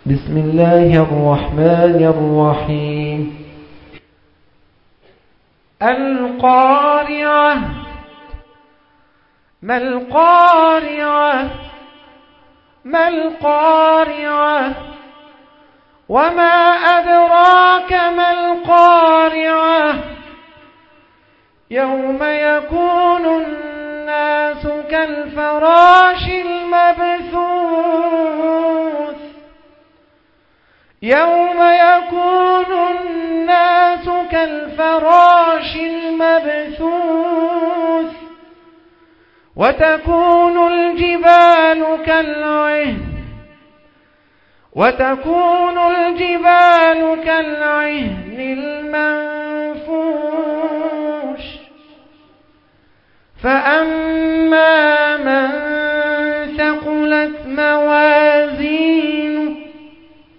بسم الله الرحمن الرحيم. القارعة. ما القارعة؟ ما القارعة؟ وما أدراك ما القارعة؟ يوم يكون الناس كالفراش المبثوث. يوم يكون الناس كالفراش المبثوث وتكون الجبال كالعهن المنفوش. فأما